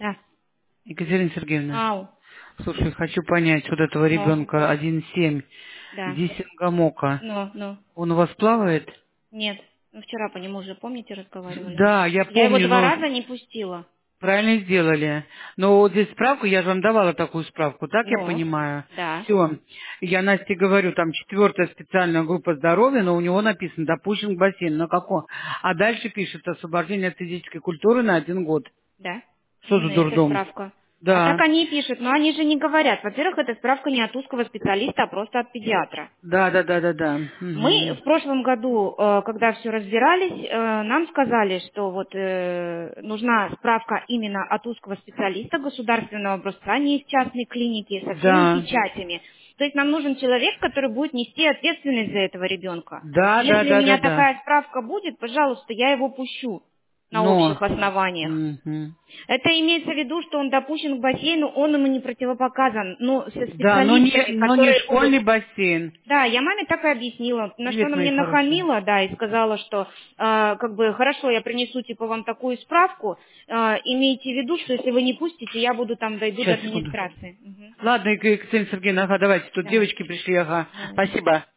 Да. Екатерина Сергеевна, Ау. слушай, хочу понять, вот этого ребенка 1,7, Да. Дисингамока, Ну. он у вас плавает? Нет. Ну, вчера по нему же, помните, разговаривали? Да, я Я его помню, 2 но раза не пустила. правильно сделали. Но вот здесь справку, я же вам давала такую справку, так я Ну, понимаю? да. Все. Я Насте говорю, там 4-я специальная группа здоровья, но у него написано допущен к бассейну. На каком? А дальше пишет освобождение от физической культуры на 1 год. Да. Что за Именно эта дурдом? справка. А так Да. они и пишут, но они же не говорят. Во-первых, эта справка не от узкого специалиста, а просто от педиатра. Да. Мы Мгм. в прошлом году, когда все разбирались, нам сказали, что вот нужна справка именно от узкого специалиста государственного образца, не из частной клиники, со всеми Да. печатями. То есть нам нужен человек, который будет нести ответственность за этого ребенка. Да, да, Если у да, да, меня да. такая справка будет, пожалуйста, я его пущу на Но. общих основаниях. Мгм. Это имеется в виду, что он допущен к бассейну, он ему не противопоказан, но со Да, специалистами, но не которые будут. школьный бассейн. Да, я маме так и объяснила, на что Привет, она мои мне хорошие. нахамила, да, и сказала, что как бы хорошо, я принесу типа вам такую справку, имейте в виду, что если вы не пустите, я буду там дойду до Сейчас, секунду. администрации. Мгм. Ладно, Екатерина Сергеевна, ага, давайте. Тут Давай, девочки пришли, ага. давай. Спасибо.